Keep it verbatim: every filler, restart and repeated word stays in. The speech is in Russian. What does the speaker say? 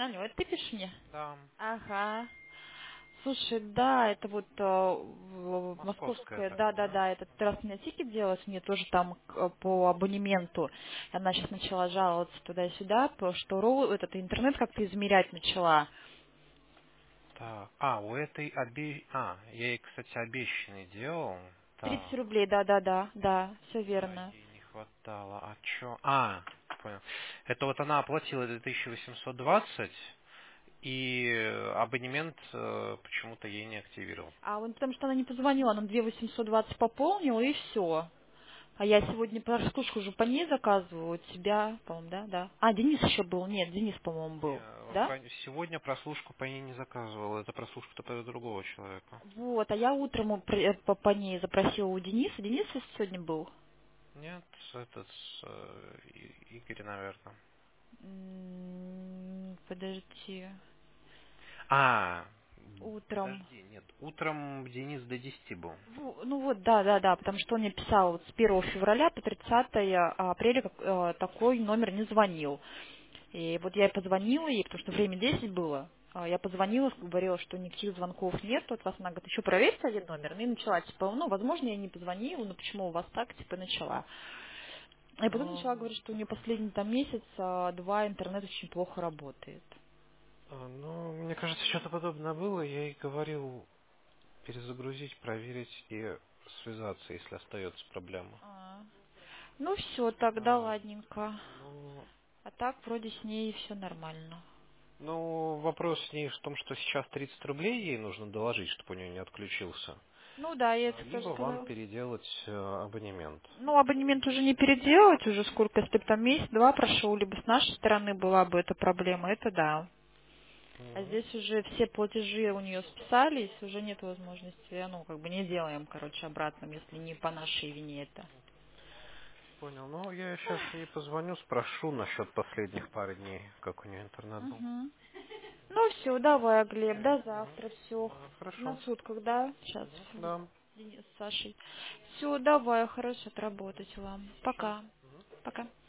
Алло, это ты пишешь мне? Да, Ага. Слушай, да, это вот э, в- в- московская, московская, да, да, да, да? да, этот раз мне тикет делать, мне тоже там к- по абонементу. Она сейчас начала жаловаться туда-сюда, по- что роу- этот интернет как-то измерять начала. Так, а, у этой обе... А, я ей, кстати, обещанный делал. тридцать Так, рублей, да, да, да, да, все да, верно. ей не хватало. А чё? А, понял. Это вот она оплатила две тысячи восемьсот двадцать, и абонемент э, почему-то ей не активировал. А вот потому что она не позвонила, она две тысячи восемьсот двадцать пополнила и все. А я сегодня прослушку уже по ней заказываю, у тебя, по-моему, да, да. А, Денис еще был, нет, Денис, по-моему, Не, был, да? по- сегодня прослушку по ней не заказывал. Это прослушка-то по другого человека. Вот, а я утром у- при- э, по, по ней запросила у Дениса. Денис сегодня был? Нет, этот э, И- Игорь, наверное. М, Подожди. А, Утром. подожди, нет, утром Денис до десяти был. Во- Ну вот, да, да, да, потому что он мне писал вот с первого февраля по тридцатое апреля как, э, такой номер не звонил. И вот я и позвонила ей, потому что время десять было. А Я позвонила, говорила, что никаких звонков нет. Вот вас она говорит, еще проверьте один номер. Ну и начала, типа, ну, возможно, я не позвонила, но почему у вас так, типа, начала. И потом А, начала говорить, что у нее последний там месяц, а, два, интернет очень плохо работает. а, ну, мне кажется, что-то подобное было. Я ей говорил перезагрузить, проверить и связаться, если остается проблема. А. Ну все, тогда А, ладненько. ну, А так вроде с ней все нормально. ну, вопрос с ней в том, что сейчас тридцать рублей ей нужно доложить, чтобы у нее не отключился. Ну да, я А, это тоже либо вам сказала. переделать э, абонемент. Ну, абонемент уже не переделать, уже сколько, если бы там месяц-два прошел, либо с нашей стороны была бы эта проблема, это да. А Мгм. здесь уже все платежи у нее списались, уже нет возможности, ну, как бы не делаем, короче, обратно, если не по нашей вине это. Понял. Ну, я сейчас ей позвоню, спрошу насчет последних пары дней, как у нее интернет был. Угу. Ну все, давай, Глеб, Окей. до Мгм. завтра, все. Да, На хорошо. сутках, да? Сейчас Мгм. Да. Денис с Сашей. Все, давай, хорошо отработать вам. Хорошо. Пока. Мгм. Пока.